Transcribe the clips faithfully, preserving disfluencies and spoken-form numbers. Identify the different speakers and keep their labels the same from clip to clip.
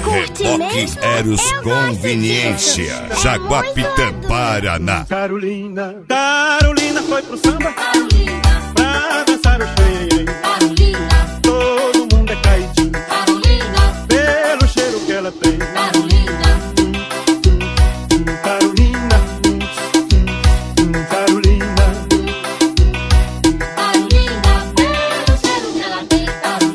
Speaker 1: Reboque Eros Conveniência, Jaguapitã, Paraná.
Speaker 2: Carolina, Carolina foi pro samba,
Speaker 3: Carolina,
Speaker 2: pra dançar o xerém.
Speaker 3: Carolina,
Speaker 2: Todo mundo é caidinho,
Speaker 3: Carolina,
Speaker 2: pelo cheiro que ela tem.
Speaker 3: Carolina,
Speaker 2: Carolina, Carolina,
Speaker 3: Carolina, pelo cheiro que ela tem.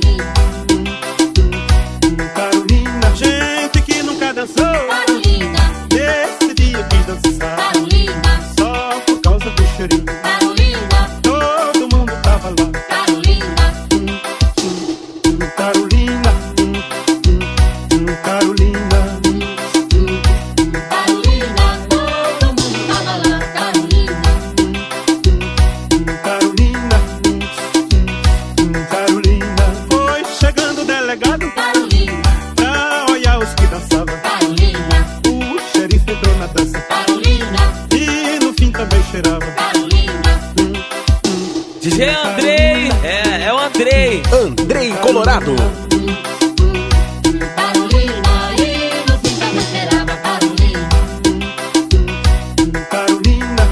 Speaker 3: Carolina,
Speaker 2: Carolina. Gente que nunca dançou,
Speaker 3: Carolina,
Speaker 2: nesse dia quis dançar,
Speaker 3: Carolina,
Speaker 2: só por causa do cheirinho.
Speaker 3: Carolina,
Speaker 2: Todo mundo tava lá.
Speaker 3: Carolina,
Speaker 2: Carolina, Carolina,
Speaker 3: Carolina, todo mundo tava lá. Carolina,
Speaker 2: Carolina, Carolina. Foi chegando o delegado
Speaker 3: Carolina,
Speaker 2: pra olhar os que dançavam.
Speaker 3: Carolina,
Speaker 2: O xerife entrou na dança
Speaker 3: Carolina,
Speaker 2: e no fim também cheirava.
Speaker 3: Carolina,
Speaker 4: D J Andrei, é, é o Andrei.
Speaker 5: Andrei Colorado.
Speaker 3: Carolina, e no fim também cheirava. Carolina,
Speaker 2: Carolina,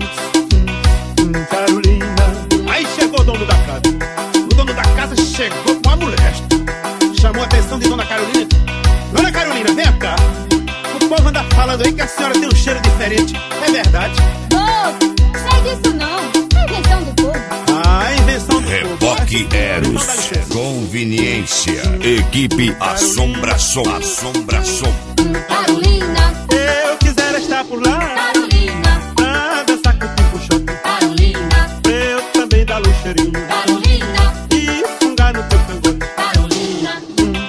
Speaker 2: Carolina. Aí chegou o dono da casa. O dono da casa chegou com a mulher. Chamou a atenção de Dona Carolina. Dona Carolina, vem cá. O povo anda falando aí que a senhora tem um cheiro diferente. É verdade?
Speaker 6: Moço, sei disso não. É invenção do povo.
Speaker 2: Ah, invenção do povo.
Speaker 1: Reboque Eros Conveniência, equipe Assombração, Assombração.
Speaker 3: Carolina,
Speaker 2: Se eu quiser estar por lá,
Speaker 3: Carolina,
Speaker 2: pra dançar com o tipo choque,
Speaker 3: Carolina,
Speaker 2: pra eu também dar luxeirinho
Speaker 3: Carolina,
Speaker 2: e fungar no teu cangote.
Speaker 3: Carolina,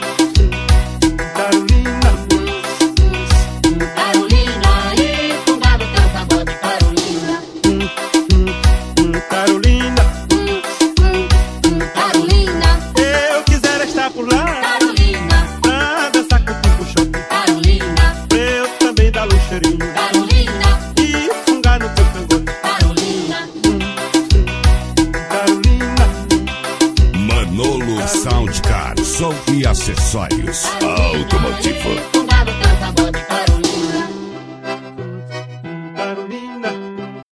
Speaker 2: Carolina,
Speaker 3: Carolina, e fungar no teu pagode. Carolina,
Speaker 2: Carolina,
Speaker 3: Carolina,
Speaker 2: se eu quiser estar por lá,
Speaker 3: Carolina,
Speaker 2: pra dançar com o tipo choque,
Speaker 3: Carolina,
Speaker 2: pra eu também dar luxeirinho
Speaker 3: Carolina,
Speaker 2: e fungar no teu cangote.
Speaker 3: Carolina,
Speaker 2: Carolina,
Speaker 1: Manolo Soundcar, som e acessórios automotivo.
Speaker 3: fungar no teu pagode.